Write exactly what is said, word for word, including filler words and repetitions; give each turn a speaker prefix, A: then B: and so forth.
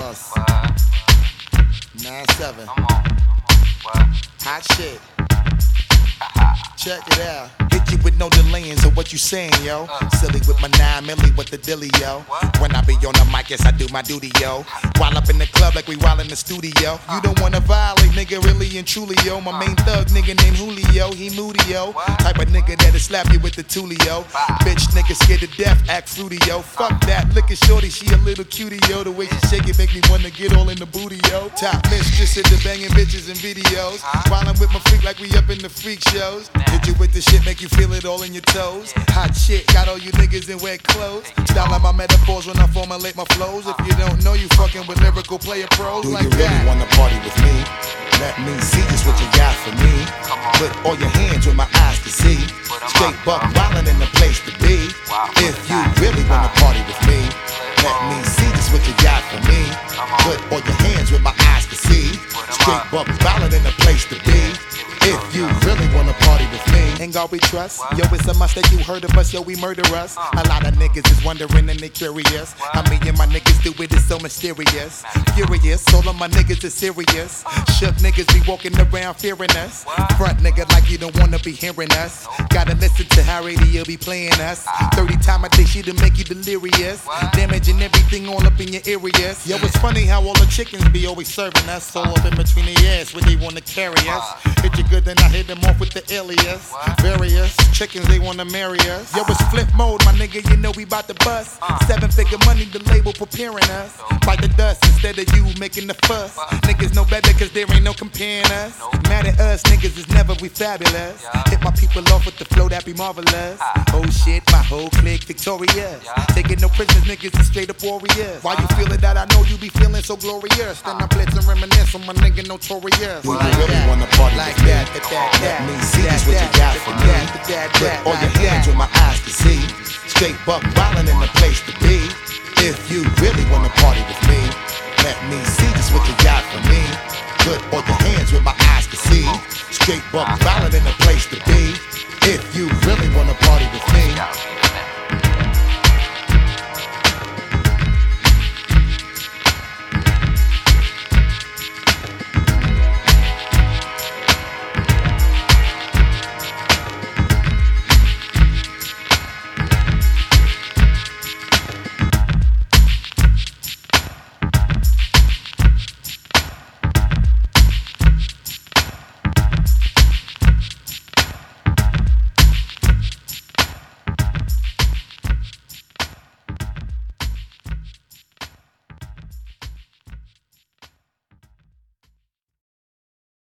A: Plus.
B: What?
A: nine seven.
B: Come on. What?
A: Hot shit. Check it out. Hit you with no delaying, so what you saying, yo?
B: Uh.
A: Silly with my nine milli with the dilly, yo.
B: What?
A: When I be on the mic, yes, I do my duty, yo. While up in the club like we while in the studio. You don't wanna violate, nigga, really and truly, yo. My main thug, nigga named Julio, he moody, yo.
B: What?
A: Type of nigga that'll slap you with the tulio. Bitch, nigga scared to death, act fruity, yo. Fuck that, look at shorty, she a little cutie, yo. The way she shake it make me wanna get all in the booty, yo. Top mistress in the banging bitches and videos. Wildin' with my freak like we up in the freak shows. Hit you with the shit, make you feel it all in your toes. Hot shit, got all you niggas in wet clothes. Style my metaphors when I formulate my flows. If you don't know, you fucking with lyrical player pros.
C: Do
A: like
C: you really
A: that.
C: wanna party with me? Let me see just what you got for me. Put all your hands where my eyes can see. Straight buck wildin' in the place to be. If you really wanna party with me, let me see just what you got for me. Put all your hands where my eyes can see. Straight buck wildin' in the place to be. If you really wanna party with me.
A: In God we trust. Yo, it's a must that you heard of us. Yo, we murder us. A lot of niggas is wondering and they curious. How me and my niggas do it is so mysterious. Furious, all of my niggas is serious. Shook niggas be walking around fearing us. Front nigga like you don't wanna be hearing us. Gotta listen to how radio be playing us. thirty times a day she to make you delirious. Damaging everything all up in your areas. Yo, it's funny how all the chickens be always serving us. All up in between the ass where they wanna carry us. Hit you good, then I hit them off with the alias. Various chickens, they wanna marry us. Yo, it's flip mode, my nigga, you know we bout to bust. Seven figure money, the label preparing us. Bite the dust instead of you making the fuss. Niggas know better cause there ain't no comparing us. Mad at us, niggas is never we fabulous. Hit my people off with the flow that be marvelous. Oh shit, my whole clique victorious. Taking no prisoners, niggas is straight up warriors. Why you feeling that? I know you be feeling so glorious. Then I blitz and reminisce on my nigga notorious.
C: Do you really wanna party
A: Like
C: with me?
A: that, that, that,
C: Let
A: that,
C: me see
A: that,
C: just what you
A: that,
C: got
A: that,
C: for
A: that,
C: me.
A: that, that,
C: Put
A: that,
C: all your
A: like
C: hands
A: that.
C: where my eyes can see. Straight buck wildin' in the place to be. If you really wanna party with me, let me see just what you got for me. Put all your hands where my eyes can see. Straight buck wildin' in the place to be. If you really wanna party with me.